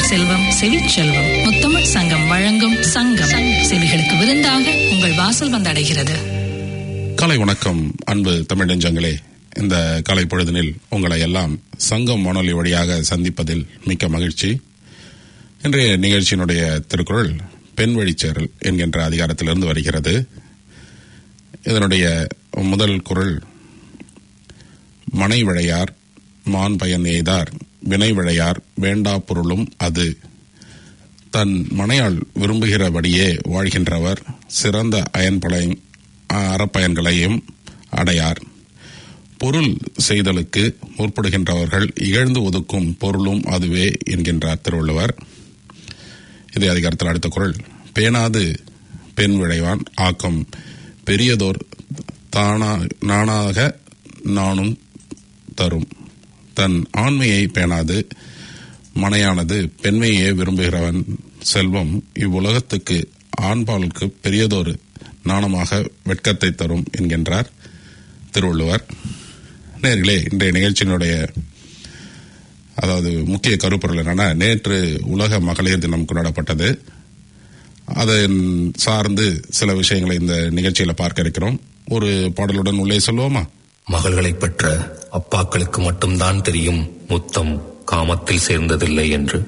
செல்வம் செவிச்செல்வம் முத்தமிழ் சங்கம் வழங்கும் சங்கம் செவிகளுக்கு விருந்தாக உங்கள் வாசல் வந்தடைகிறது. காலை வணக்கம் அன்பு தமிழ் நெஞ்சங்களே. இந்த காலை பொழுதினில் உங்களை எல்லாம் சங்கம் வானொலி வழியாக சந்திப்பதில் மிக்க மகிழ்ச்சி. இன்றைய நிகழ்ச்சியினுடைய திருக்குறள் பெண் வழிச்சேரல் என்கின்ற அதிகாரத்திலிருந்து வருகிறது. இதனுடைய முதல் குறள், மனை விழையார் மான் பயன் எய்தார் வினை விழையார் வேண்டா பொருளும் அது. தன் மனையால் விரும்புகிறபடியே வாழ்கின்றவர் சிறந்த அறப்பயன்களையும் அடையார். பொருள் செய்தலுக்கு முற்படுகின்றவர்கள் இகழ்ந்து ஒதுக்கும் பொருளும் அதுவே என்கின்றார் திருவள்ளுவர். இதே அதிகாரத்தில் அடுத்த குறள், பேணாது பெண் விழைவான் ஆக்கம் பெரியதோர் நானாக நானும் தரும். தன் ஆண்மையை பேணாது மனையானது பெண்மையே விரும்புகிறவன் செல்வம் இவ்வுலகத்துக்கு ஆண்பாலுக்கு பெரியதொரு நாணமாக வெட்கத்தை தரும் என்கின்றார் திருவள்ளுவர். நேர்களே, இன்றைய நிகழ்ச்சியினுடைய முக்கிய கருப்பொருள் என்னன்னா, நேற்று உலக மகளிர் தினம் கொண்டாடப்பட்டது. அதை சார்ந்து சில விஷயங்களை இந்த நிகழ்ச்சியில பார்க்க இருக்கிறோம். ஒரு பாடலுடன் உள்ளே சொல்லுவோமா? மகள்களை பெற்ற அப்பாக்களுக்கு மட்டும்தான் தெரியும் முத்தம் காமத்தில் சேர்ந்ததில்லை என்று.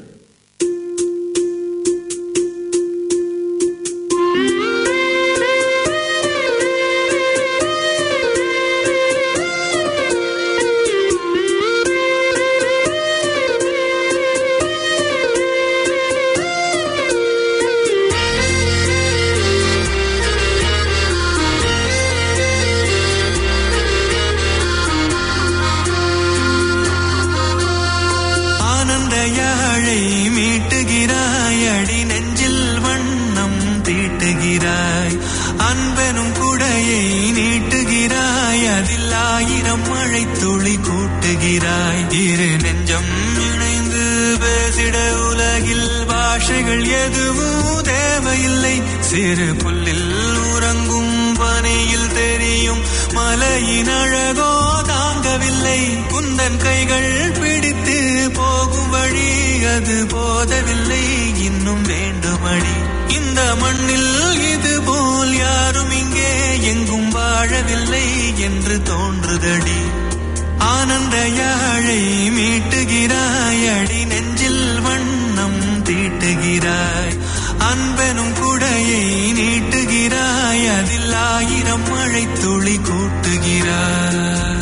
சிறு புல்லில் உறங்கும் பனியில் தெரியும் மலையின் அழகோ தாங்கவில்லை. குந்தன் கைகள் பிடித்து போகும் வழி அது போதவில்லை, இன்னும் வேண்டுமடி. இந்த மண்ணில் இது போல் யாரும் இங்கே எங்கும் வாழவில்லை என்று தோன்றுதடி. ஆனந்த யாழை மீட்டுகிறாய், அடி நெஞ்சில் வண்ணம் தீட்டுகிறாய். அன்பெனும் குடையை நீட்டுகிறாய், அதில் 1000 மழை துளி கூட்டுகிறாய்.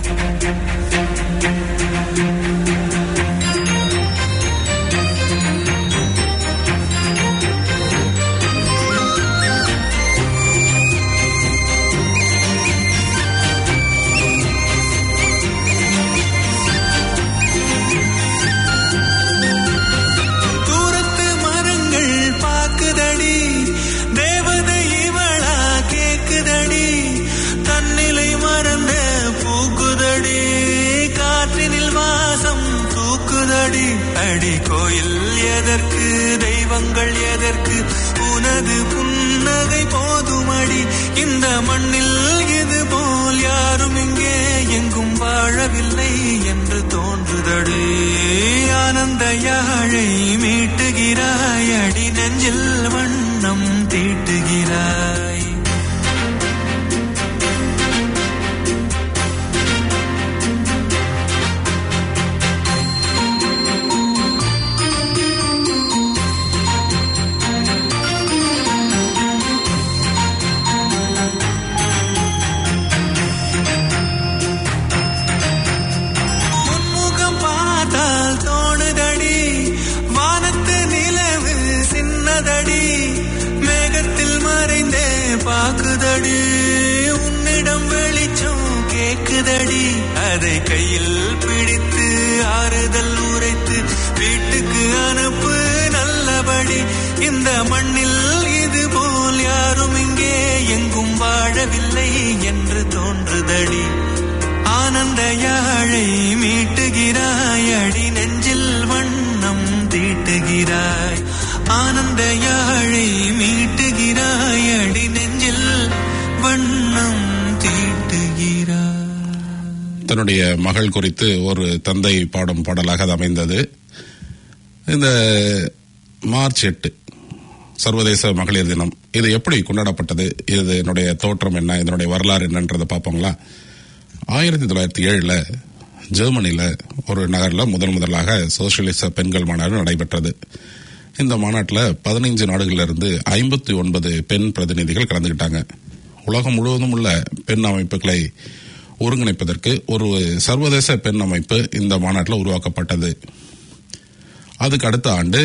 அடி கோயில் எதற்கு, தெய்வங்கள் எதற்கு, உனது புன்னகை போதுமடி. இந்த மண்ணில் இது போல் யாரும் இங்கே எங்கும் வாழவில்லை என்று தோன்றுதடி. ஆனந்த யாழை மீட்டுகிறாய், அடி நெஞ்சில் வண்ணம் தீட்டுகிறாய். பாக்குதடி உன்னிடம் வெளிச்சம் கேக்குதடி. அதை கையில் பிடித்து ஆறுதல் உரைத்து வீட்டுக்கு அனுப்பு நல்லபடி. இந்த மண்ணில் இது போல் யாரும் இங்கே எங்கும் வாழவில்லை என்று தோன்றுதடி. ஆனந்த யாழை மீட்டுகிறாய், அடி நெஞ்சில் வண்ணம் தீட்டுகிறாய். ஆனந்த யாழை மீட்டுகிறாய், அடி நெஞ்சில் வண்ணம் தீட்டுகிறாய். தன்னுடைய மகள் குறித்து ஒரு தந்தை பாடும் பாடலாக அது அமைந்தது. இந்த மார்ச் 8 சர்வதேச மகளிர் தினம் இது எப்படி கொண்டாடப்பட்டது, இதனுடைய தோற்றம் என்ன, இதனுடைய வரலாறு என்னன்றதை பார்ப்போங்களா. 1907 ஜெர்மனியில ஒரு நகரில் முதலாக சோசியலிச பெண்கள் மாநாடு நடைபெற்றது. இந்த மாநாட்டில் 15 நாடுகளிலிருந்து 59 பெண் பிரதிநிதிகள் கலந்துகிட்டாங்க. உலகம் முழுவதும் உள்ள பெண் அமைப்புகளை ஒருங்கிணைப்பதற்கு ஒரு சர்வதேச பெண் அமைப்பு இந்த மாநாட்டில் உருவாக்கப்பட்டது. அதுக்கு அடுத்த ஆண்டு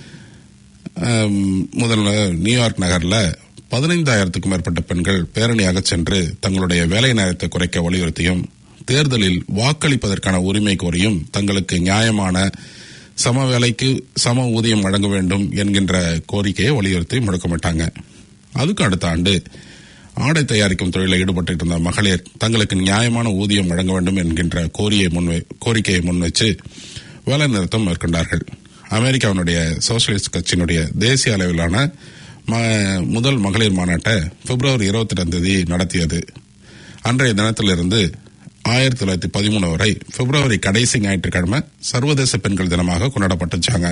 முதல்ல நியூயார்க் நகரில் 15,000க்கும் மேற்பட்ட பெண்கள் பேரணியாக சென்று தங்களுடைய வேலை நேரத்தை குறைக்க வலியுறுத்தியும் தேர்தலில் வாக்களிப்பதற்கான உரிமை கோரியும் தங்களுக்கு நியாயமான சம வேலைக்கு சம ஊதியம் வழங்க வேண்டும் என்கின்ற கோரிக்கையை வலியுறுத்தி முழக்கமிட்டாங்க. அதுக்கு அடுத்த ஆண்டு ஆடை தயாரிக்கும் தொழிலில் ஈடுபட்டு இருந்த மகளிர் தங்களுக்கு நியாயமான ஊதியம் வழங்க வேண்டும் என்கின்ற கோரிக்கையை முன்வச்சு வேலை நிறுத்தம் மேற்கொண்டார்கள். அமெரிக்காவினுடைய சோசியலிஸ்ட் கட்சியினுடைய தேசிய அளவிலான முதல் மகளிர் மாநாட்டை பிப்ரவரி 22 நடத்தியது. அன்றைய தினத்திலிருந்து 1913 வரை பிப்ரவரி கடைசி ஞாயிற்றுக்கிழமை சர்வதேச பெண்கள் தினமாக கொண்டாடப்பட்டுச்சாங்க.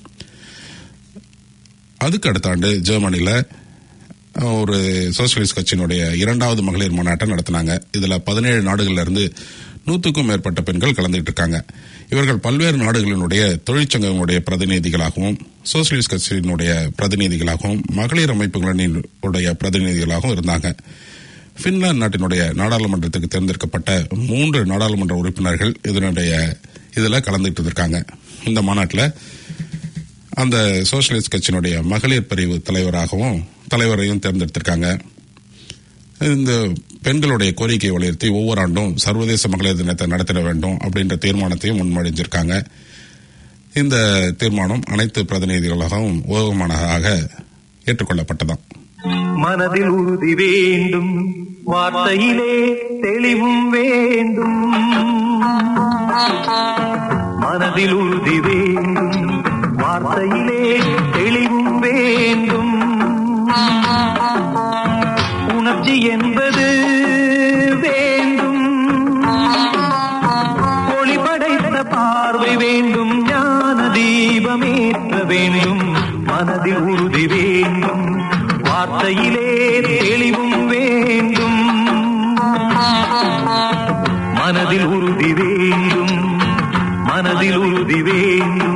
அதுக்கு அடுத்த ஆண்டு ஜெர்மனியில ஒரு சோசியலிஸ்ட் கட்சியினுடைய 2வது மகளிர் மாநாட்டை நடத்தினாங்க. இதுல 17 நாடுகள்ல இருந்து 100க்கும் மேற்பட்ட பெண்கள் கலந்துட்டு இருக்காங்க. இவர்கள் பல்வேறு நாடுகளினுடைய தொழிற்சங்கங்களுடைய பிரதிநிதிகளாகவும் சோசியலிஸ்ட் கட்சியினுடைய பிரதிநிதிகளாகவும் மகளிர் அமைப்புகளினுடைய பிரதிநிதிகளாகவும் இருந்தாங்க. பின்லாந்து நாட்டினுடைய நாடாளுமன்றத்துக்கு தேர்ந்தெடுக்கப்பட்ட 3 நாடாளுமன்ற உறுப்பினர்கள் இதுல கலந்துட்டு இருக்காங்க. இந்த மாநாட்டில் அந்த சோசியலிஸ்ட் கட்சியினுடைய மகளிர் பிரிவு தலைவரையும் தேர்ந்தெடுத்திருக்காங்க. இந்த பெண்களுடைய கோரிக்கையை வலியுறுத்தி ஒவ்வொரு ஆண்டும் சர்வதேச மகளிர் தினத்தை நடத்திட வேண்டும் அப்படின்ற தீர்மானத்தையும் முன்மொழிஞ்சிருக்காங்க. இந்த தீர்மானம் அனைத்து பிரதிநிதிகளாகவும் ஓகமானதாக ஏற்றுக்கொள்ளப்பட்டதாம். மனதில் உறுதி வேண்டும், வார்த்தையிலே தெளிவும் வேண்டும். மனதில் உறுதி வேண்டும், வார்த்தையிலே தெளிவும் வேண்டும். உணர்ச்சி என்பது வேண்டும், ஒளி படைத்த பார்வை வேண்டும், ஞான தீபமேற்ற வேண்டும். மனதில் உறுதி வேண்டும், வார்த்தையிலே தெளிவும் வேண்டும். மனதில் உறுதி வேண்டும், மனதில் உறுதி வேண்டும்.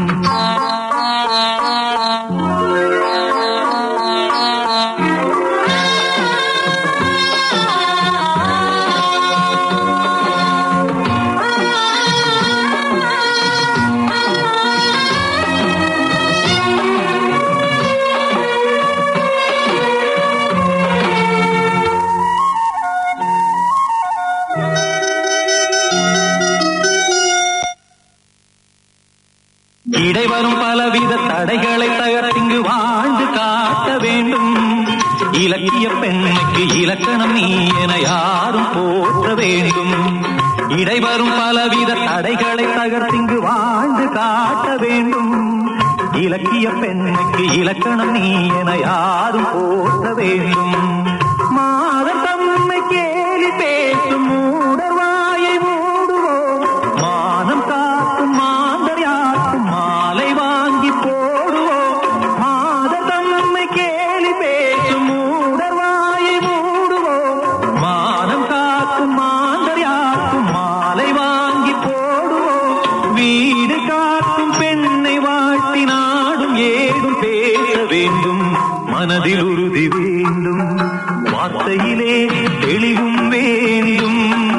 இடைவரும் பலவித தடைகளை தகர்த்திங்கு வாழ்ந்து காட்ட வேண்டும். இலக்கிய பெண்ணுக்கு இலக்கணம் நீ என யாரும் போற்ற வேண்டும். இடைவரும் பலவித தடைகளை தகர்த்திங்கு வாழ்ந்து காட்ட வேண்டும். இலக்கிய பெண்ணுக்கு இலக்கணம் நீ என யாரும் போற்ற வேண்டும். மாதம் தம்மை கேலி பேசும் மூடர்வாயை மூடுவோம். மானம் காக்கும் மாந்தர் யாக்கும் மாலை வாங்கி போடுவோம். மாதர் தம்மை கேலி பேசும் மூடர்வாயை மூடுவோம். மானம் காக்கும் மாந்தர் யாக்கும் மாலை வாங்கி போடுவோம். வீடு காக்கும் பெண்ணை வாழ்த்தி நாடும் ஏடும் பேச வேண்டும். மனதில் உறுதி வேண்டும், வார்த்தையிலே தெளிவும் வேண்டும்.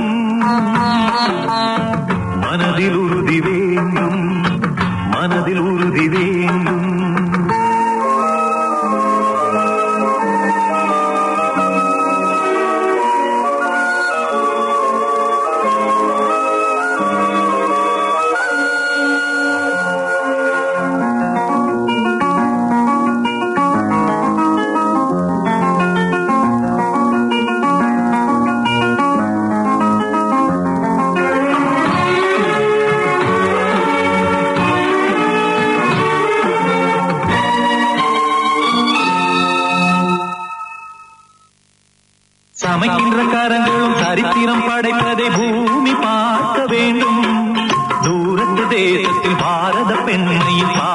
மனதில் உறுதி வேண்டும், மனதில் உறுதி வேண்டும். சமைக்கின்ற கரங்களும் சரித்திரம் படைப்பதை பூமி பார்க்க வேண்டும். தூரத்து தேசத்தில் பாரத பெண்ணையும்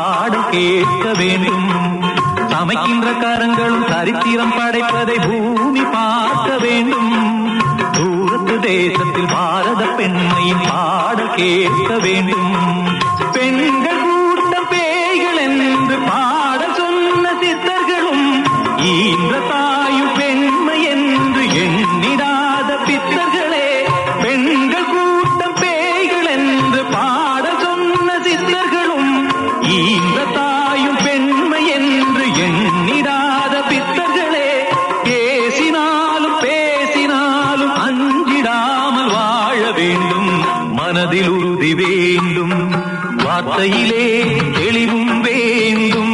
கேட்க வேண்டும். சமைக்கின்ற கரங்களும் சரித்திரம் படைப்பதை பூமி பார்க்க வேண்டும். தூரத்து தேசத்தில் பாரத பெண்மையின் பாட கேட்க வேண்டும். பெண்கள் கூட்டம் பேய்கள் என்று பாட சொன்ன சித்தர்களும் ஈன்ற தாயும் பெண்மை என்று எண்ணிடாத பித்தர்களே. பெண்கள் கூட்டம் பேய்கள் என்று பாட சொன்ன சித்தர்களும் ஈன்ற தாயும் பெண்மை என்று எண்ணிடாத பித்தர்களே. பேசினாலும் பேசினாலும் அஞ்சிடாமல் வாழ வேண்டும். மனதில் உறுதி வேண்டும், வார்த்தையிலே தெளிவும் வேண்டும்.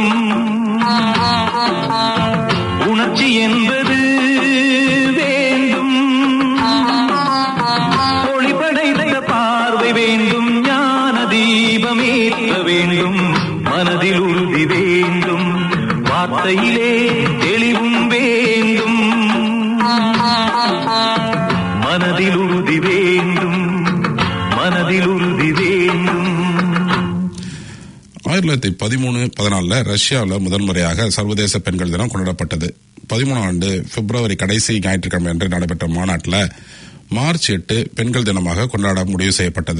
உணர்ச்சி என்பது வேண்டும், ஒளிபடைத்த பார்வை வேண்டும், ஞான தீபமேற்ற வேண்டும். மனதில் உறுதி வேண்டும், வார்த்தையிலே தெளிவும் வேண்டும். மனதில் உறுதி வேண்டும், மனதில் உறுதி வேண்டும். 1913-14 ரஷ்யாவில் முதன்முறையாக சர்வதேச பெண்கள் தினம் கொண்டாடப்பட்டது. 13 ஆண்டு பிப்ரவரி கடைசி ஞாயிற்றுக்கிழமை அன்று நடைபெற்ற மாநாட்டில் மார்ச் 8 பெண்கள் தினமாக கொண்டாட முடிவு செய்யப்பட்டது.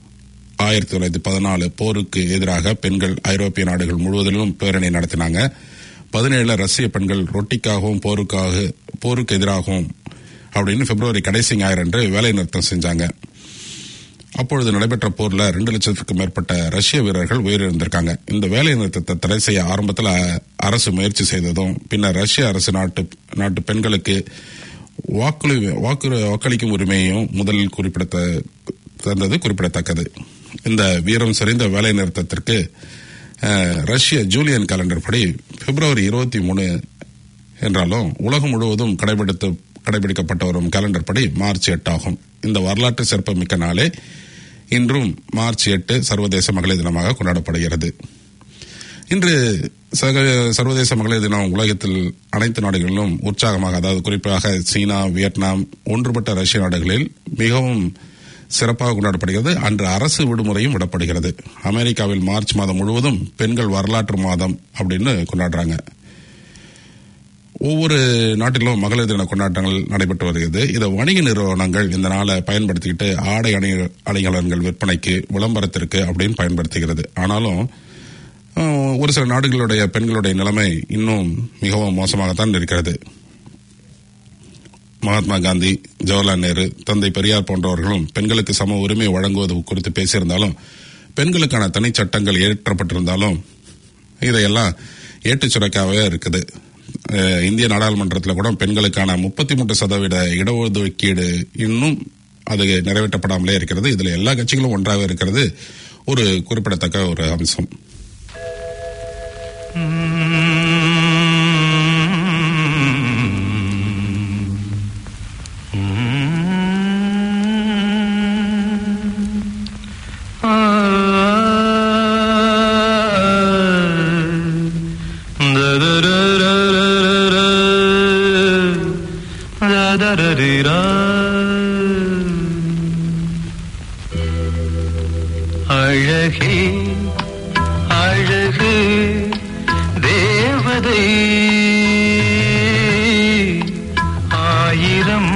1914 போருக்கு எதிராக பெண்கள் ஐரோப்பிய நாடுகள் முழுவதிலும் பேரணி நடத்தினாங்க. 17 ரஷ்ய பெண்கள் ரொட்டிக்காகவும் போருக்கு எதிராகவும் அப்படின்னு பிப்ரவரி கடைசி ஞாயிறு அன்று வேலை நிறுத்தம் செஞ்சாங்க. அப்பொழுது நடைபெற்ற போர்ல 2 லட்சத்துக்கும் மேற்பட்ட ரஷ்ய வீரர்கள் உயிரிழந்திருக்காங்க. இந்த வேலை நிறுத்தத்தை தடை செய்ய ஆரம்பத்தில் அரசு முயற்சி செய்ததும் பின்னர் ரஷ்ய அரசு நாட்டு பெண்களுக்கு வாக்களிக்கும் உரிமையையும் முதலில் தந்தது குறிப்பிடத்தக்கது. இந்த வீரம் செறிந்த வேலை நிறுத்தத்திற்கு ரஷ்ய ஜூலியன் கேலண்டர் படி பிப்ரவரி 23 என்றாலும் உலகம் முழுவதும் கடைபிடிக்கப்பட்ட வரும் கேலண்டர் படி மார்ச் 8 ஆகும். இந்த வரலாற்று சிறப்புமிக்க நாளே இன்றும் மார்ச் 8 சர்வதேச மகளிர் தினமாக கொண்டாடப்படுகிறது. இன்று சர்வதேச மகளிர் தினம் உலகத்தில் அனைத்து நாடுகளிலும் உற்சாகமாக, அதாவது குறிப்பாக சீனா, வியட்நாம், ஒன்றுபட்ட ரஷ்ய நாடுகளில் மிகவும் சிறப்பாக கொண்டாடப்படுகிறது. அன்று அரசு விடுமுறையும் விடப்படுகிறது. அமெரிக்காவில் மார்ச் மாதம் முழுவதும் பெண்கள் வரலாற்று மாதம் அப்படின்னு கொண்டாடுறாங்க. ஒவ்வொரு நாட்டிலும் மகளிர் தின கொண்டாட்டங்கள் நடைபெற்று வருகிறது. இதை வணிக நிறுவனங்கள் இந்த நாளை பயன்படுத்திக்கிட்டு ஆடை அணிகலன்கள் விற்பனைக்கு, விளம்பரத்திற்கு அப்படின்னு பயன்படுத்துகிறது. ஆனாலும் ஒரு சில நாடுகளுடைய பெண்களுடைய நிலைமை இன்னும் மிகவும் மோசமாகத்தான் இருக்கிறது. மகாத்மா காந்தி, ஜவஹர்லால் நேரு, தந்தை பெரியார் போன்றவர்களும் பெண்களுக்கு சம உரிமை வழங்குவது குறித்து பேசியிருந்தாலும், பெண்களுக்கான தனி சட்டங்கள் இயற்றப்பட்டிருந்தாலும் இதையெல்லாம் ஏட்டுச்சுரைக்காகவே இருக்குது. இந்திய நாடாளுமன்றத்தில் கூட பெண்களுக்கான 33% இடஒதுக்கீடு இன்னும் அது நிறைவேற்றப்படாமலே இருக்கிறது. இதுல எல்லா கட்சிகளும் ஒன்றாக இருக்கிறது ஒரு குறிப்பிடத்தக்க ஒரு அம்சம். அழகே அழகு தேவதை ஆயிரம்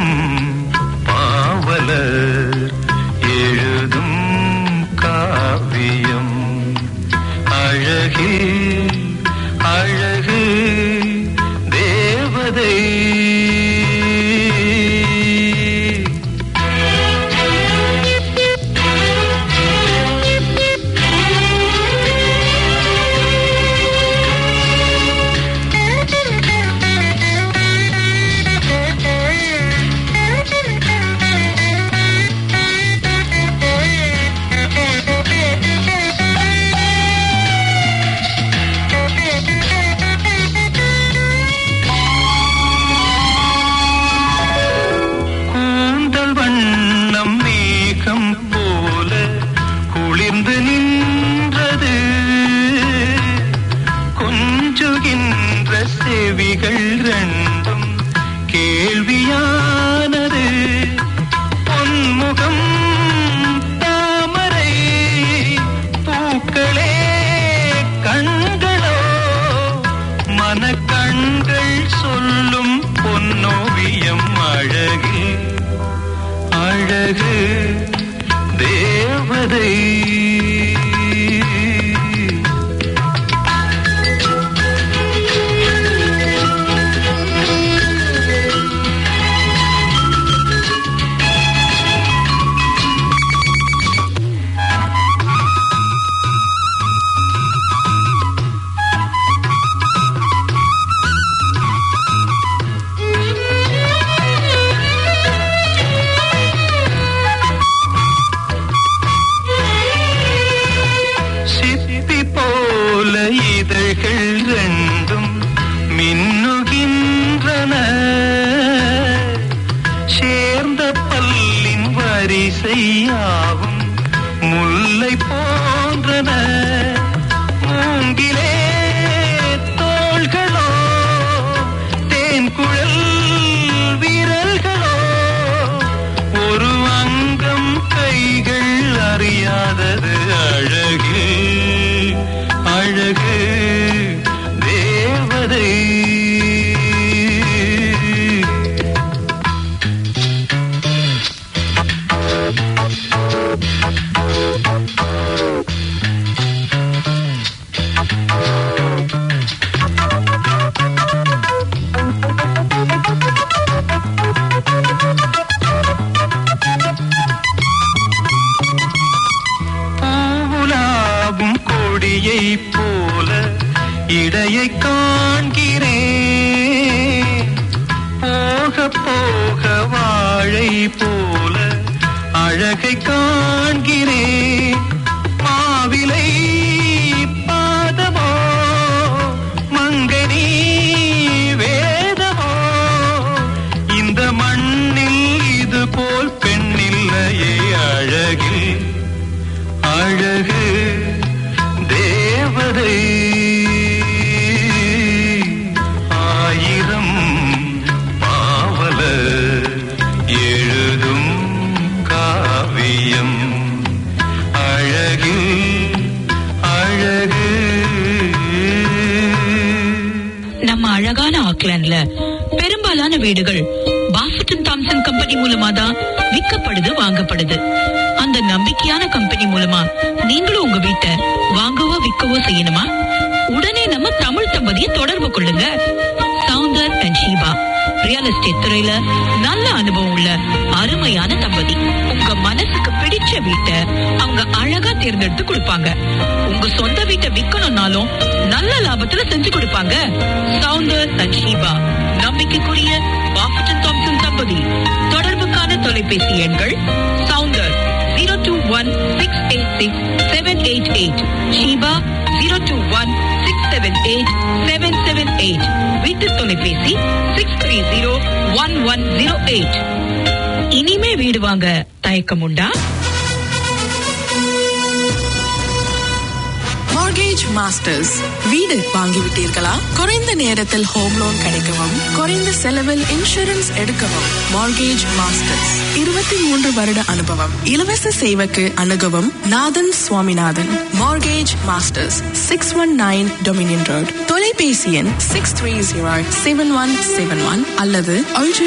பாவலர் எழுதும் காவியம். அழகே அழகு தேவதை அழகு தேவதை. செய்யாவும் முல்லை போன்றன மூங்கிலே தோள்களோ தேன்குழல் விரல்களோ ஒரு அங்கம் கைகள் அறியாதது அழகு அழகு தேவதை. பூவுலாவும் கொடியை போல இடையை காண்கிறேன், போக போக வாழை போல அழகை காண்கிறேன். மாவிலை பாதமோ மங்கனி வேதமோ இந்த மண்ணில் இது போல் பெண்ணில்லையே அழகில் அழகு தேவதை. ஆயிரம் பாவலர் எழுதும் காவியம் அழகு அழகு. நம்ம அழகான ஆக்லாண்ட்ல பெரும்பாலான வீடுகள் பாஃபட்டன் தாம்சன் கம்பெனி மூலமா தான் விற்கப்படுது வாங்கப்படுது. அந்த நம்பிக்கையான கம்பெனி மூலமா நீங்களும் உங்க வீட்டை வாங்கவோ விற்கவோ செய்யணுமா? உடனே நம்ம தமிழ் தம்பதியை தொடர்பு கொள்ளுங்க. Soundar and Sheeba real estate துறையில நல்ல அனுபவம் உள்ள அருமையான தம்பதி. உங்க மனசுக்கு பிடிச்ச வீட்டை அவங்க அழகா தேர்ந்தெடுத்து கொடுப்பாங்க. உங்க சொந்த வீட்டை விற்கணும்னாலும் நல்ல லாபத்துல செஞ்சு கொடுப்பாங்க. சவுந்தர் அண்ட் ஷீபா நம்பிக்கைக்குரிய பாஃபட்டன் தாம்சன் தம்பதி. தொடர்புக்கான தொலைபேசி எண்கள் சவுந்தர் 021-686-788, ஷீபா 021-678-778, வீட்டு தொலைபேசி 630-1108. இனிமே வீடு வாங்க தயக்கம் உண்டா? Mortgage masters. வீடு வாங்கிவிட்டீர்களா? குறைந்த நேரத்தில் ஹோம் லோன் கிடைக்கவும் குறைந்த செலவில் இன்சூரன்ஸ் எடுக்கவும் மார்கேஜ் மாஸ்டர்ஸ். 23 வருட அனுபவம். இலவச சேவைக்கு அணுகவும் Nathan Swaminathan. Mortgage masters, 619 Dominion road. தொலைபேசி எண் 630-7171 அல்லது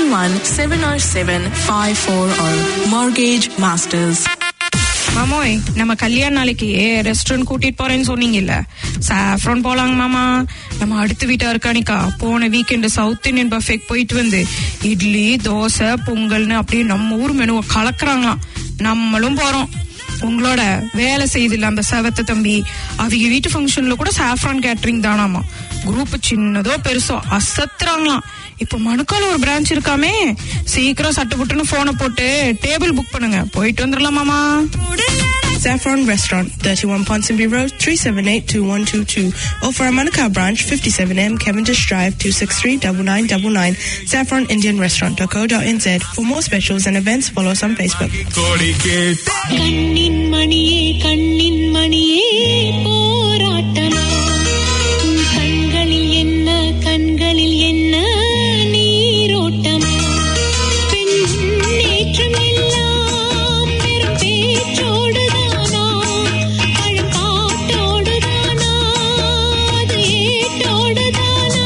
021-707-540. Mortgage masters. மாமோய், நம்ம கல்யாண நாளைக்கு ரெஸ்டாரண்ட் கூட்டிட்டு போறேன்னு சொன்னீங்கல்ல, சாஃப்ரான் போலாங்க மாமா. நம்ம அடுத்த வீட்டா இருக்கானிக்கா போன வீக்கெண்டு சவுத் இந்தியன் பஃபேக்கு போயிட்டு வந்து இட்லி தோசை பொங்கல்னு அப்படியே நம்ம ஊர் மெனுவை கலக்குறாங்களாம். நம்மளும் போறோம். உங்களோட வேலை செய்தில்ல அந்த செவத்த தம்பி, அவங்க வீட்டு ஃபங்க்ஷன்ல கூட சாஃப்ரான் கேட்டரிங் தானாமா. குரூப் சின்னதோ பெருசோ அசத்துறாங்களாம். இப்ப மணுக்கால ஒரு பிரான்ச் இருக்காமே, சீக்கிரம் சட்டுப்புட்டுன்னு போனை போட்டு டேபிள் புக் பண்ணுங்க, போயிட்டு வந்துடலாமாமா. Saffron Restaurant, 31 Ponsonby Road, 378-2122. Or for our Manukau branch, 57M Cavendish Drive, 263-9999. saffronindianrestaurant.co.nz. For more specials and events, follow us on Facebook. கண்ணின் மணியே கண்ணின் மணியே போராட்டமா, கண்களில் என்ன கண்களில் என்ன நீரோட்டமா, பெண் நேற்றம் எல்லாம் பெரும் பேச்சோடுதானா, பழப்பாட்டோடுதானா, அது ஏட்டோடுதானா,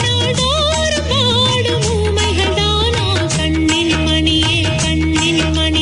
நாள்தோறும் பாடும் ஊமைகள் தானா, கண்ணின் மணியே கண்ணின் மணி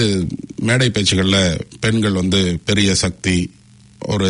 மேடை பேச்சுகள்ல பெண்கள் பெரிய சக்தி, ஒரு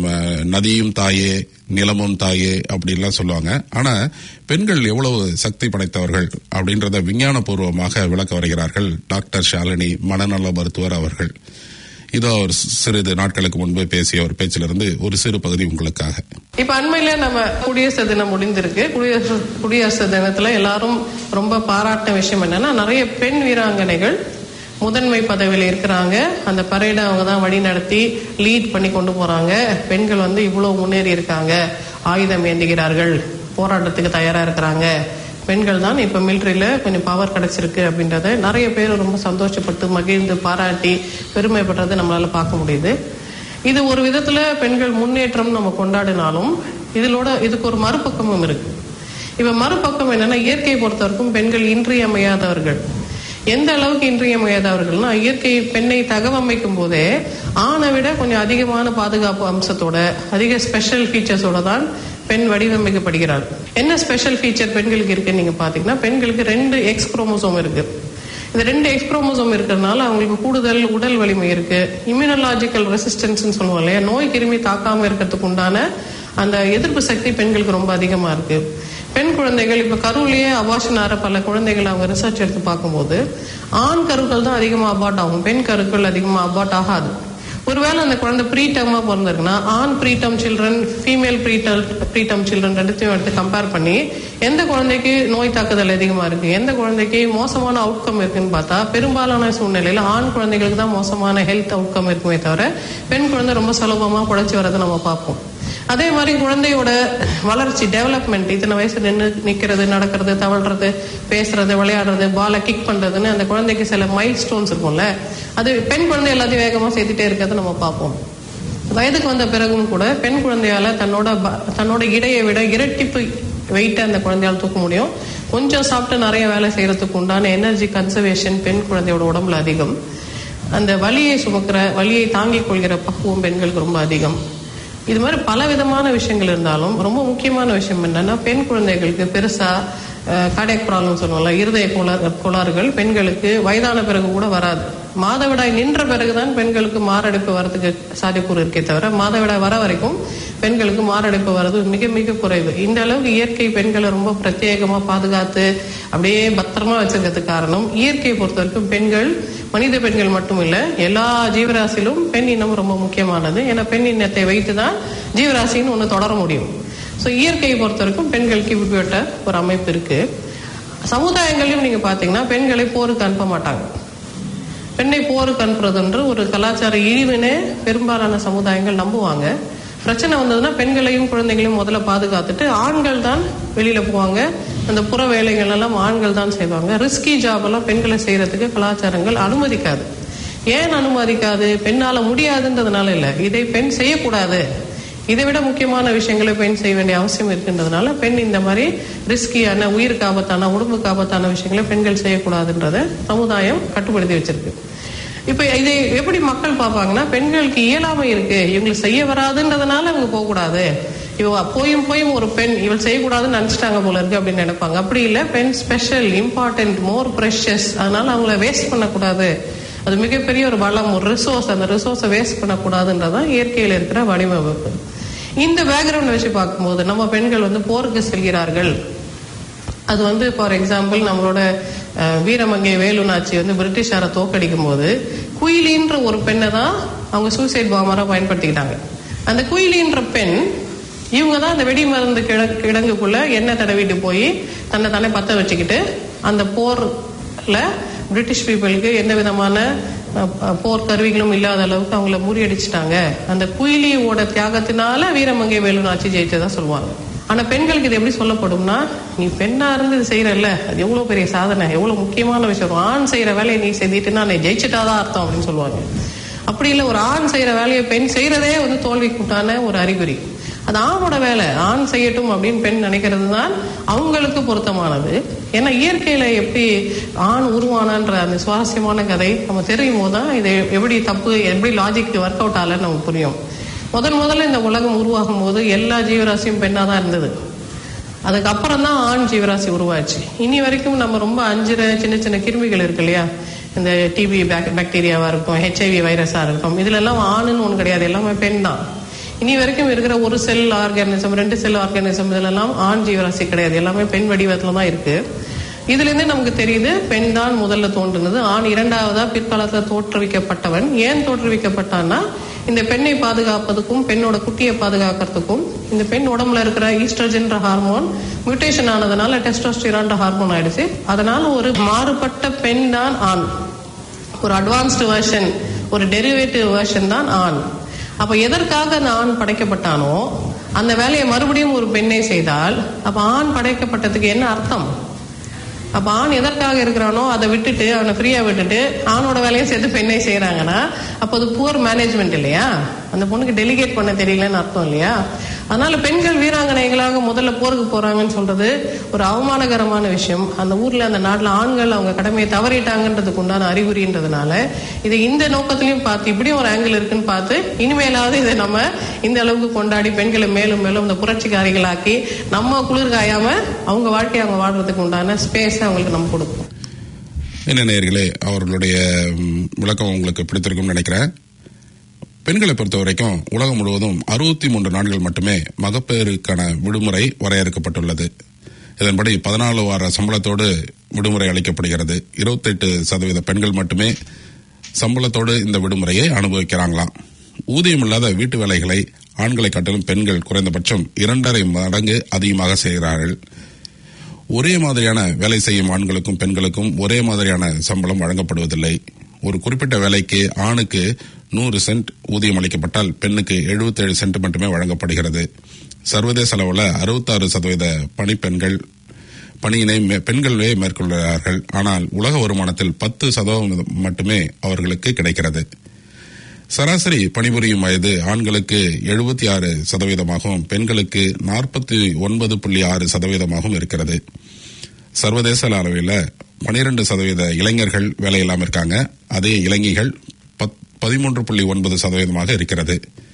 நதியும் தாயே நிலமும் தாயே அப்படின்லாம் சொல்லுவாங்க. ஆனா பெண்கள் எவ்வளவு சக்தி படைத்தவர்கள் அப்படின்றத விஞ்ஞானபூர்வமாக விளக்க வருகிறார்கள் டாக்டர் ஷாலினி, மனநல மருத்துவர் அவர்கள். இதோ ஒரு சிறிது நாட்களுக்கு முன்பு பேசிய ஒரு பேச்சிலிருந்து ஒரு சிறு பகுதி உங்களுக்காக. இப்ப அண்மையில நம்ம குடியரசு தினம் முடிந்திருக்கு. குடியரசு தினத்துல எல்லாரும் ரொம்ப பாராட்டின விஷயம் என்னன்னா, நிறைய பெண் வீராங்கனைகள் முதன்மை பதவியில் இருக்கிறாங்க. அந்த பரேடை அவங்க தான் வழி நடத்தி லீட் பண்ணி கொண்டு போறாங்க. பெண்கள் இவ்வளவு முன்னேறி இருக்காங்க, ஆயுதம் ஏந்துகிறார்கள், போராட்டத்துக்கு தயாரா இருக்கிறாங்க, பெண்கள் தான் இப்ப மிலிட்டரியில கொஞ்சம் பவர் கிடைச்சிருக்கு அப்படின்றத நிறைய பேர் ரொம்ப சந்தோஷப்பட்டு மகிழ்ந்து பாராட்டி பெருமைப்படுறதை நம்மளால பார்க்க முடியுது. இது ஒரு விதத்துல பெண்கள் முன்னேற்றம் நம்ம கொண்டாடினாலும் இதுக்கு ஒரு மறுபக்கமும் இருக்கு. இப்ப மறுபக்கம் என்னன்னா, இயற்கையை பொறுத்தவரைக்கும் பெண்கள் இன்றியமையாதவர்கள். எந்த அளவுக்கு இன்றியமையாதவர்கள்னா, இயற்கை பெண்ணை தகவமைக்கும் போதே ஆணை விட கொஞ்சம் அதிகமான பாதுகாப்பு அம்சத்தோட, அதிக ஸ்பெஷல் ஃபீச்சர்ஸோட தான் பெண் வடிவமைக்கப்படுகிறார். என்ன ஸ்பெஷல் ஃபீச்சர் பெண்களுக்கு இருக்குன்னு நீங்க பாத்தீங்கன்னா, பெண்களுக்கு 2 எக்ஸ் குரோமோசோம் இருக்கு. இந்த 2 எக்ஸ் குரோமோசோம் இருக்கிறதுனால அவங்களுக்கு கூடுதல் உடல் வலிமை இருக்கு. இம்யூனலாஜிக்கல் ரெசிஸ்டன்ஸ் சொல்லுவோம் இல்லையா, நோய் கிருமி தாக்காம இருக்கிறதுக்கு உண்டான அந்த எதிர்ப்பு சக்தி பெண்களுக்கு ரொம்ப அதிகமா இருக்கு. பெண் குழந்தைகள் இப்ப கருவிலேயே அபார்ஷன் ஆகிற பல குழந்தைகள் அவங்க ரிசர்ச் எடுத்து பார்க்கும்போது ஆண் கருக்கள் தான் அதிகமா அபார்ட் ஆகும், பெண் கருக்கள் அதிகமா அபார்ட் ஆகாது. ஒருவேளை அந்த குழந்தை ப்ரீடர்மா பிறந்திருக்குன்னா, ஆண் freedom children, female freedom children ரெண்டுத்தையும் எடுத்து கம்பேர் பண்ணி எந்த குழந்தைக்கு நோய் தாக்குதல் அதிகமா இருக்கு, எந்த குழந்தைக்கு மோசமான அவுட்கம் இருக்குன்னு பார்த்தா பெரும்பாலான சூழ்நிலையில ஆண் குழந்தைகளுக்கு தான் மோசமான ஹெல்த் அவுட்கம் இருக்குமே தவிர பெண் குழந்தை ரொம்ப சுலபமா புழைச்சி வரதை நம்ம பார்ப்போம். அதே மாதிரி குழந்தையோட வளர்ச்சி, டெவலப்மெண்ட், இத்தனை வயசு நிக்கிறது, நடக்கிறது, தவழ்றது, பேசுறது, விளையாடுறது, பாலை கிக் பண்றதுன்னு அந்த குழந்தைக்கு சில மைல் ஸ்டோன்ஸ் இருக்கும்ல, அது பெண் குழந்தை எல்லாத்தையும் வேகமா சேர்த்துட்டே இருக்கிறத நம்ம பார்ப்போம். வயதுக்கு வந்த பிறகும் கூட பெண் குழந்தையால தன்னோட இடையை விட இரட்டிப்பு வெயிட்டை அந்த குழந்தையால் தூக்க முடியும். கொஞ்சம் சாப்பிட்டு நிறைய வேலை செய்யறதுக்கு உண்டான எனர்ஜி கன்சர்வேஷன் பெண் குழந்தையோட உடம்புல அதிகம். அந்த வலியை வலியை தாங்கிக் கொள்கிற பக்குவம் பெண்களுக்கு ரொம்ப அதிகம். இது மாதிரி பல விதமான விஷயங்கள் இருந்தாலும் ரொம்ப முக்கியமான விஷயம் என்னன்னா, பெண் குழந்தைகளுக்கு பெருசா கார்டியாக் ப்ராப்ளம் சொல்லுவாங்க, இருதய கோளாறுகள் பெண்களுக்கு வயதான பிறகு கூட வராது. மாதவிடாய் நின்ற பிறகுதான் பெண்களுக்கு மாரடைப்பு வரதுக்கு சாத்தியக்கூறு இருக்கே தவிர, மாதவிடாய் வர வரைக்கும் பெண்களுக்கு மாரடைப்பு வர்றது மிக மிக குறைவு. இந்த அளவுக்கு இயற்கை பெண்களை ரொம்ப பிரத்யேகமா பாதுகாத்து அப்படியே பத்திரமா வச்சிருக்கிறதுக்கு காரணம், இயற்கையை பொறுத்த வரைக்கும் பெண்கள், மனித பெண்கள் மட்டும் இல்ல, எல்லா ஜீவராசிலும் பெண் இனம் ரொம்ப முக்கியமானது. ஏன்னா பெண் இனத்தை வைத்துதான் ஜீவராசின்னு ஒண்ணு தொடர முடியும். சோ இயற்கையை பொறுத்த வரைக்கும் பெண்களுக்கு இப்படிப்பட்ட ஒரு அமைப்பு இருக்கு. சமுதாயங்களையும் நீங்க பாத்தீங்கன்னா பெண்களை போருக்கு அனுப்ப மாட்டாங்க. பெண்ணை போருக்கு அனுப்புறதுன்ற ஒரு கலாச்சார இழிவுனே பெரும்பாலான சமுதாயங்கள் நம்புவாங்க. பிரச்சனை வந்ததுன்னா பெண்களையும் குழந்தைகளையும் முதல்ல பாதுகாத்துட்டு ஆண்கள் தான் வெளியில போவாங்க. அந்த புற வேலைகள் எல்லாம் ஆண்கள் தான் செய்வாங்க. ரிஸ்கி ஜாப் எல்லாம் பெண்களை செய்யறதுக்கு கலாச்சாரங்கள் அனுமதிக்காது. ஏன் அனுமதிக்காது? பெண்ணால முடியாதுன்றதுனால இல்ல, இதை பெண் செய்யக்கூடாது, இதை விட முக்கியமான விஷயங்களை பெண் செய்ய வேண்டிய அவசியம் இருக்குன்றதுனால பெண் இந்த மாதிரி ரிஸ்கியான, உயிருக்கு ஆபத்தான, உடம்புக்கு ஆபத்தான விஷயங்களை பெண்கள் செய்யக்கூடாதுன்றத சமுதாயம் கட்டுப்படுத்தி வச்சிருக்கு. இப்ப இதை எப்படி மக்கள் பார்ப்பாங்கன்னா, பெண்களுக்கு இயலாமை இருக்கு, இவங்களுக்கு செய்ய வராதுன்றதுனால இவங்க போகக்கூடாது, இவ போயும் ஒரு பெண் இவள் செய்யக்கூடாதுன்னு நினைச்சிட்டாங்க போல இருக்கு அப்படின்னு நினைப்பாங்க. அப்படி இல்ல, பெண் ஸ்பெஷல், இம்பார்ட்டன்ட், மோர் ப்ரெஷஸ், அதனால அவங்கள வேஸ்ட் பண்ணக்கூடாது, அது மிகப்பெரிய ஒரு வளம், ஒரு ரிசோர்ஸ், அந்த ரிசோர்ஸை வேஸ்ட் பண்ணக்கூடாதுன்றதான் இயற்கையில் இருக்கிற வடிவமைப்பு. இந்த பேக்ரவுண்ட் வச்சு பார்க்கும்போது நம்ம பெண்கள் போருக்கு செல்கிறார்கள். அது ஃபார் எக்ஸாம்பிள் நம்மளோட வீரமங்கை வேலுநாச்சி பிரிட்டிஷாரை தோக்கடிக்கும் போது குயிலின்ற ஒரு பெண்ணை தான் அவங்க சூசைட் பாம்பரா பயன்படுத்திக்கிட்டாங்க. அந்த குயிலின்ற பெண் இவங்க தான் அந்த வெடி மருந்து கிடங்குக்குள்ள எண்ணெய் தடவிட்டு போய் தன்னை தானே பத்த வச்சுக்கிட்டு அந்த போர்ல பிரிட்டிஷ் பீப்புளுக்கு எந்த விதமான போர் கருவிகளும் இல்லாத அளவுக்கு அவங்கள முறியடிச்சிட்டாங்க. அந்த குயிலியோட தியாகத்தினால வீரமங்கை வேலுநாச்சி ஜெயிச்சதா சொல்லுவாங்க. ஆனா பெண்களுக்கு இது எப்படி சொல்லப்படும்னா, நீ பெண்ணா இருந்து இது செய்யறல்ல, அது எவ்வளவு பெரிய சாதனை, எவ்வளவு முக்கியமான விஷயம், ஆண் செய்யற வேலையை நீ செஞ்சிட்டுன்னா நீ ஜெயிச்சுட்டாதான் அர்த்தம் அப்படின்னு சொல்லுவாங்க. அப்படி இல்லை, ஒரு ஆண் செய்யற வேலையை பெண் செய்யறதே தோல்விக்குட்டான ஒரு அறிகுறி. அது ஆணோட வேலை, ஆண் செய்யட்டும் அப்படின்னு பெண் நினைக்கிறது தான் அவங்களுக்கு பொருத்தமானது. ஏன்னா இயற்கையில எப்படி ஆண் உருவானன்ற அந்த சுவாரஸ்யமான கதை நம்ம தெரியும் போதுதான் இது எப்படி தப்பு, எப்படி லாஜிக் ஒர்க் அவுட் ஆகலன்னு நமக்கு புரியும். முதல்ல இந்த உலகம் உருவாகும் போது எல்லா ஜீவராசியும் பெண்ணா தான் இருந்தது. அதுக்கப்புறம் தான் ஆண் ஜீவராசி உருவாச்சு. இனி வரைக்கும் நம்ம ரொம்ப அஞ்சுற சின்ன சின்ன கிருமிகள் இருக்கு இல்லையா, இந்த டிபி பாக்டீரியாவா இருக்கும், HIV வைரஸா இருக்கும், இதுல எல்லாம் ஆணுன்னு ஒண்ணு கிடையாது, எல்லாமே பெண் தான். இனி வரைக்கும் இருக்கிற ஒரு செல் ஆர்கானிசம் 2 செல் ஆர்கானிசம் இதெல்லாம் ஆண் ஜீவராசி கிடையாது, எல்லாமே பெண் வடிவத்துல தான் இருக்கு. இதுல இருந்து நமக்கு தெரியுது பெண் தான் முதல்ல தோன்றுனது, ஆண் இரண்டாவதா பிற்காலத்துல தோற்றுவிக்கப்பட்டவன். ஏன் தோற்றுவிக்கப்பட்டான்னா இந்த பெண்ணை பாதுகாப்பதுக்கும் பெண்ணோட குட்டியை பாதுகாக்கிறதுக்கும். இந்த பெண் உடம்புல இருக்கிற ஈஸ்ட்ரோஜன் ஹார்மோன் மியூட்டேஷன் ஆனதுனால டெஸ்டோஸ்டிரான் ஹார்மோன் ஆயிடுச்சு. அதனால ஒரு மாறுபட்ட பெண் தான் ஆண், ஒரு அட்வான்ஸ்டு வெர்ஷன், ஒரு டெரிவேட்டிவ் வெர்ஷன் தான் ஆண். அப்ப எதற்காக அந்த ஆண் படைக்கப்பட்டானோ அந்த வேலையை மறுபடியும் ஒரு பெண்ணை செய்தால் அப்ப ஆண் படைக்கப்பட்டதுக்கு என்ன அர்த்தம்? அப்ப ஆண் எதற்காக இருக்கிறானோ அதை விட்டுட்டு அவனை ஃப்ரீயா விட்டுட்டு ஆணோட வேலையை சேர்த்து பெண்ணை செய்யறாங்கன்னா அப்ப அது புவர் மேனேஜ்மெண்ட் இல்லையா? அந்த பொண்ணுக்கு டெலிகேட் பண்ண தெரியலன்னு அர்த்தம் இல்லையா? அதனால பெண்கள் வீராங்கனைகளாக முதல்ல போருக்கு போறாங்கன்னு சொல்றது ஒரு அவமானகரமான விஷயம். அந்த ஊர்ல அந்த நாட்டுல ஆண்கள் அவங்க கடமையை தவறிட்டாங்கன்றதுக்கு உண்டான அறிகுறின்றதுனால இதை இந்த நோக்கத்திலையும் பார்த்து இப்படியும் ஒரு ஆங்கிள் இருக்குன்னு பார்த்து இனிமேலாவது இதை நம்ம இந்த அளவுக்கு கொண்டாடி பெண்களை மேலும் மேலும் இந்த புரட்சிக்காரிகளாக்கி நம்ம குளிர் காயாம அவங்க வாழ்க்கையை அவங்க வாழ்றதுக்கு உண்டான ஸ்பேஸ் அவங்களுக்கு நம்ம கொடுப்போம். என்ன நேயர்களே, அவர்களுடைய விளக்கம் உங்களுக்கு பிடித்திருக்கும்னு நினைக்கிறேன். பெண்களை பொறுத்த வரைக்கும் உலகம் முழுவதும் 63 நாட்கள் மட்டுமே மகப்பேறுக்கான விடுமுறை வரையறுக்கப்பட்டுள்ளது. இதன்படி 14 வார சம்பளத்தோடு விடுமுறை அளிக்கப்படுகிறது. 28% பெண்கள் மட்டுமே சம்பளத்தோடு இந்த விடுமுறையை அனுபவிக்கிறாங்களாம். ஊதியம் இல்லாத வீட்டு வேலைகளை ஆண்களை காட்டிலும் பெண்கள் குறைந்தபட்சம் 2.5 மடங்கு அதிகமாக செய்கிறார்கள். ஒரே மாதிரியான வேலை செய்யும் ஆண்களுக்கும் பெண்களுக்கும் ஒரே மாதிரியான சம்பளம் வழங்கப்படுவதில்லை. ஒரு குறிப்பிட்ட வேலைக்கு ஆணுக்கு 100 சென்ட் ஊதியம் அளிக்கப்பட்டால் பெண்ணுக்கு 77 சென்ட் மட்டுமே வழங்கப்படுகிறது. சர்வதேச அளவில் 66% பணிப்பெண்கள் பணியினை பெண்களே மேற்கொள்கிறார்கள். ஆனால் உலக வருமானத்தில் 10% மட்டுமே அவர்களுக்கு கிடைக்கிறது. சராசரி பணிபுரியும் வயது ஆண்களுக்கு 76%, பெண்களுக்கு 49.6% இருக்கிறது. சர்வதேச அளவில் 12% இளைஞர்கள் வேலையில்லாமல் இருக்காங்க. அதே இளைஞர்கள் 13.9% இருக்கிறது.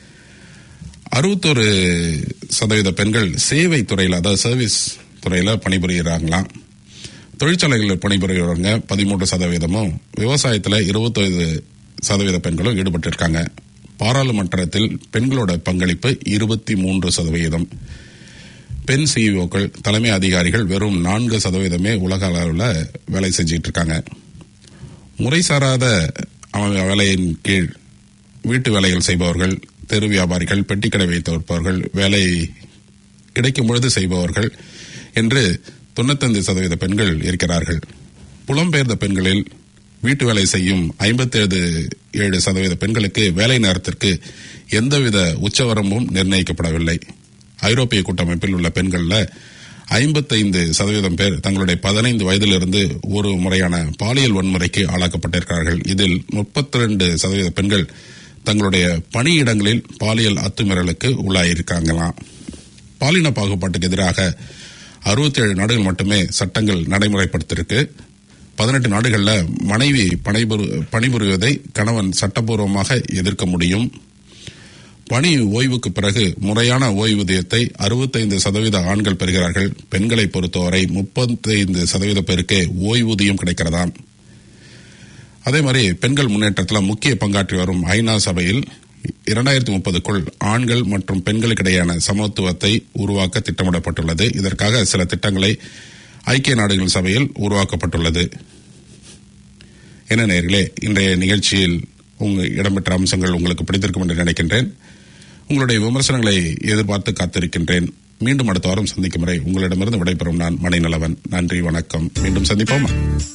61% பெண்கள் சேவை துறையில், அதாவது சர்வீஸ் துறையில பணிபுரிகிறாங்களாம். தொழிற்சாலைகளில் பணிபுரிகிறவங்க 13%, விவசாயத்தில் 25% பெண்களும் ஈடுபட்டிருக்காங்க. பாராளுமன்றத்தில் பெண்களோட பங்களிப்பு 23%. பெண் சிஇஓக்கள், தலைமை அதிகாரிகள் வெறும் 4% உலக அளவில் வேலை செஞ்சிட்டு இருக்காங்க. முறைசாராத வேலையின் கீழ் வீட்டு வேலைகள் செய்பவர்கள், தெரு வியாபாரிகள், பெட்டிக்கடை வைத்திருப்பவர்கள், வேலை கிடைக்கும் பொழுது செய்பவர்கள் என்று 95% பெண்கள் இருக்கிறார்கள். புலம்பெயர்ந்த பெண்களில் வீட்டு வேலை செய்யும் 57% பெண்களுக்கு வேலை நேரத்திற்கு எந்தவித உச்சவரம்பும் நிர்ணயிக்கப்படவில்லை. ஐரோப்பிய கூட்டமைப்பில் உள்ள பெண்கள்ல 55% பேர் தங்களுடைய 15 வயதிலிருந்து ஒரு முறையான பாலியல் வன்முறைக்கு ஆளாக்கப்பட்டிருக்கிறார்கள். இதில் 32% பெண்கள் தங்களுடைய பணியிடங்களில் பாலியல் அத்துமீறலுக்கு உள்ளாயிருக்காங்களாம். பாலின பாகுபாட்டுக்கு எதிராக 67 நாடுகள் மட்டுமே சட்டங்கள் நடைமுறைப்படுத்திருக்கு. 18 நாடுகளில் மனைவி பணிபுரிவதை கணவன் சட்டப்பூர்வமாக எதிர்க்க முடியும். பணி ஓய்வுக்கு பிறகு முறையான ஓய்வூதியத்தை 65% ஆண்கள் பெறுகிறார்கள். பெண்களை பொறுத்தவரை 35% பேருக்கு ஓய்வூதியம் கிடைக்கிறதாம். அதே மாதிரி பெண்கள் முன்னேற்றத்தில் முக்கிய பங்காற்றி வரும் ஐநா சபையில் 2030க்குள் ஆண்கள் மற்றும் பெண்களுக்கிடையான சமத்துவத்தை உருவாக்க திட்டமிடப்பட்டுள்ளது. இதற்காக சில திட்டங்களை ஐக்கிய நாடுகள் சபையில் உருவாக்கப்பட்டுள்ளது. என்ன நேயர்களே, இன்றைய நிகழ்ச்சியில் இடம்பெற்ற அம்சங்கள் உங்களுக்கு பிடித்திருக்கும் என்று நினைக்கின்றேன். உங்களுடைய விமர்சனங்களை எதிர்பார்த்து காத்திருக்கின்றேன். மீண்டும் அடுத்த வாரம் சந்திக்கும் வரை உங்களிடமிருந்து விடைபெறும் நான் மணிநலவன். நன்றி, வணக்கம். மீண்டும் சந்திப்போமா?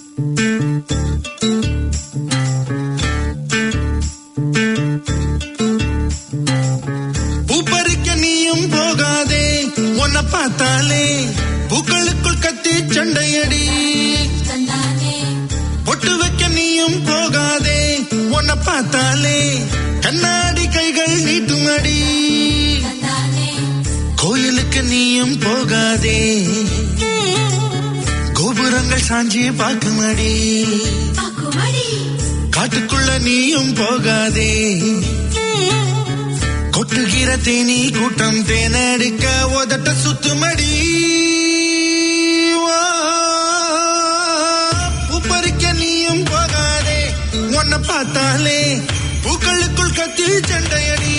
பூப்பறிக்க நீயும் போகாதே, உன்னை பார்த்தாலே பூக்களுக்குள் கத்தி சண்டையடி. பொட்டு வைக்க நீயும் போகாதே, உன்னை பார்த்தாலே கண்ணாடி கைகள் நீட்டுமடி. கோயிலுக்கு நீயும் போகாதே, கோபுரங்கள் சாஞ்சி பார்க்குமடி. காட்டுக்குள்ள நீயும் போகாதே, கொட்டுகிற தேனி கூட்டம் தேனடிக்க உதட்ட சுத்துமடி. பூப்பறிக்க நீயும் போகாதே. பார்த்தாலே பூக்களுக்குள் கத்தி சண்டையடி